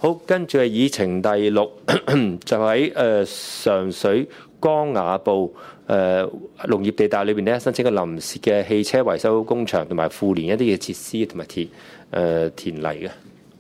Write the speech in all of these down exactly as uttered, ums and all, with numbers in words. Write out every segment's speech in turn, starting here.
好，跟住係議程第六，就喺誒、呃、上水江雅埔誒農業地帶裏邊咧，申請個臨時嘅汽車維修工場同埋附連一啲嘅設施同埋田誒、呃、田泥嘅。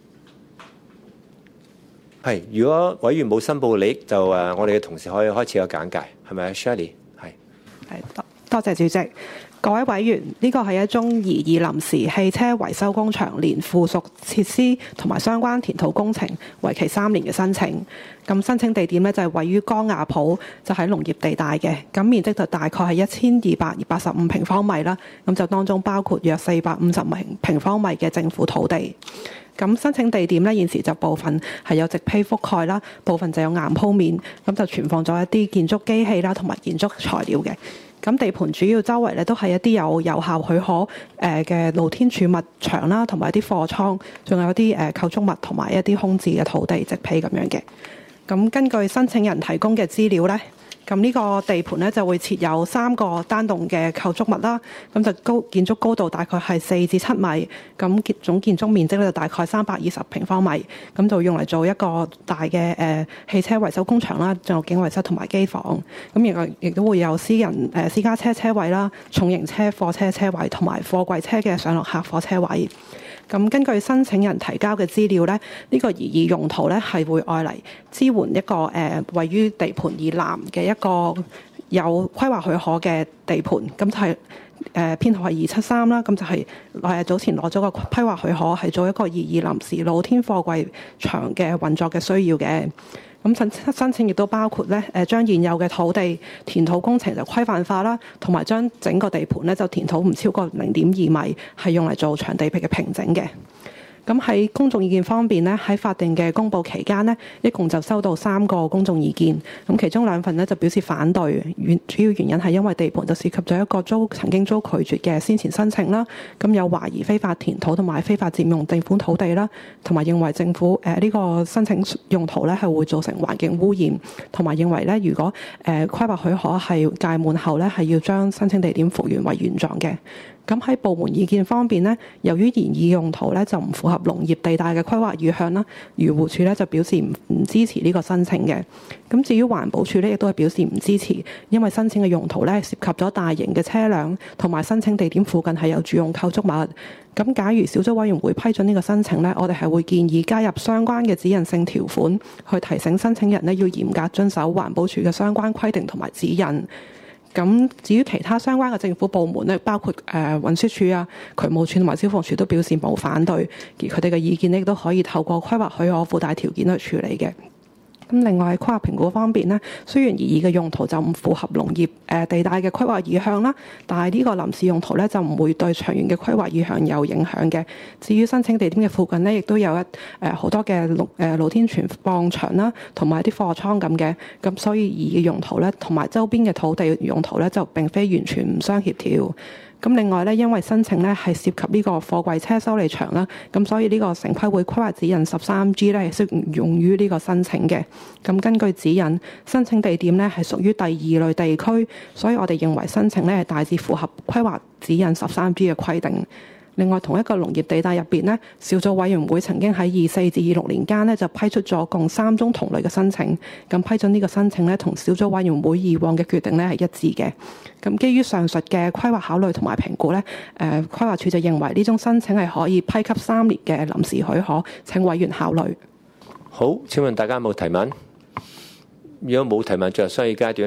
係，如果委員冇申報利益，就誒、呃、我哋嘅同事可以開始個簡介，係咪 Shirley？ 係。 係，多多謝主席。各位委員，呢個係一宗擬議臨時汽車維修工場連附屬設施同埋相關填土工程，為期三年嘅申請。咁申請地點呢，就係位於江雅埔，就喺農業地帶嘅。咁面積就大概係一千二百八十五平方米啦。咁就當中包括約四百五十平平方米嘅政府土地。咁申請地點呢，現時就部分係有植被覆蓋啦，部分就有岩鋪面，咁就存放咗一啲建築機器啦，同埋建築材料嘅。咁地盤主要周圍咧都係一啲有有效許可誒嘅露天儲物場啦，同埋一啲貨倉，仲有一啲誒構築物同埋一啲空置嘅土地植被咁樣嘅。咁根據申請人提供嘅資料咧，咁呢個地盤咧就會設有三個單棟嘅構築物啦，咁就高建築高度大概係四至七米，咁總建築面積咧就大概三百二十平方米，咁就用嚟做一個大嘅誒、呃、汽車維修工場啦，仲有警衛室同埋機房，咁亦個亦都會有私人誒、呃、私家車車位啦、重型車貨車車位同埋貨櫃車嘅上落客貨車位。咁根據申請人提交嘅資料咧，呢、這個擬議用途咧係會愛嚟支援一個誒、呃、位於地盤以南嘅一個有規劃許可嘅地盤，咁就係誒編號係二七三啦，咁就係、是、誒早前攞咗個規劃許可，係做一個擬議臨時露天貨櫃場嘅運作嘅需要嘅。咁申申請亦都包括咧，誒將現有嘅土地填土工程就規範化啦，同埋將整個地盤咧就填土唔超過零點二米，係用嚟做場地皮嘅平整嘅。咁喺公眾意見方面呢，喺法定嘅公佈期間呢，一共就收到三個公眾意見。咁其中兩份呢就表示反對，原主要原因係因為地盤就涉及咗一個遭曾經遭拒絕嘅先前申請啦。咁有懷疑非法填土同埋非法佔用政府土地啦，同埋認為政府誒呢、呃這個申請用途呢係會造成環境污染，同埋認為呢如果誒規劃許可係屆滿後呢，係要將申請地點復原為原狀嘅。咁喺部門意見方面呢，由於現已用途咧就唔符合農業地帶嘅規劃意向啦，漁護署咧就表示唔唔支持呢個申請嘅。咁至於環保署咧亦都係表示唔支持，因為申請嘅用途咧涉及咗大型嘅車輛，同埋申請地點附近係有住用構築物。咁假如小組委員會批准呢個申請咧，我哋係會建議加入相關嘅指引性條款，去提醒申請人咧要嚴格遵守環保署嘅相關規定同埋指引。咁至於其他相關嘅政府部門咧，包括誒、呃、運輸署啊、渠務署同埋消防處都表示冇反對，而佢哋嘅意見咧亦都可以透過規劃許可附帶條件去處理嘅。咁另外喺規劃評估方面呢，雖然擬議嘅用途就唔符合農業誒地帶嘅規劃意向啦，但係呢個臨時用途咧就唔會對長遠嘅規劃意向有影響嘅。至於申請地點嘅附近呢，亦都有一誒好多嘅露誒露天存放場啦，同埋啲貨倉咁嘅，咁所以擬議用途咧同埋周邊嘅土地用途咧就並非完全唔相協調。咁另外咧，因為申請咧係涉及呢個貨櫃車修理場啦，咁所以呢個城規會規劃指引十三 G 咧係適用於呢個申請嘅。咁根據指引，申請地點咧係屬於第二類地區，所以我哋認為申請咧係大致符合規劃指引十三 G 嘅規定。另外，同一個農業地帶入邊呢，小組委員會曾經喺二四至二六年間呢，就批出咗共三宗同類嘅申請。咁批准呢個申請呢，同小組委員會以往嘅決定呢係一致嘅。咁基於上述嘅規劃考慮同埋評估呢，誒規劃署就認為呢宗申請係可以批給三年嘅臨時許可。請委員考慮。 好，請問大家有冇提問？如果冇提問，進入商議階段。